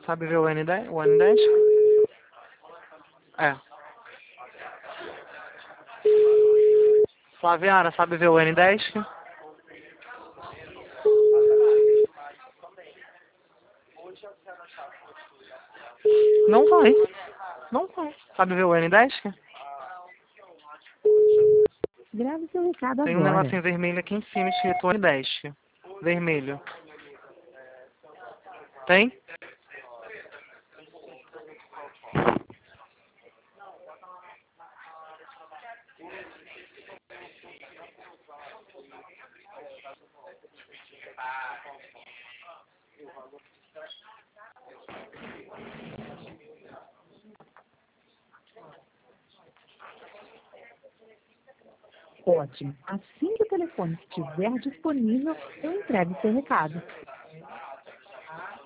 Sabe ver o N10? O N10? É. Flaviana, sabe ver o N10? Não vai. Não vai. Sabe ver o N10? Grave seu recado Tem um agora. negocinho vermelho aqui em cima escrito N10. Vermelho. Tem? Ótimo. Assim que o telefone estiver disponível, eu entrego seu recado.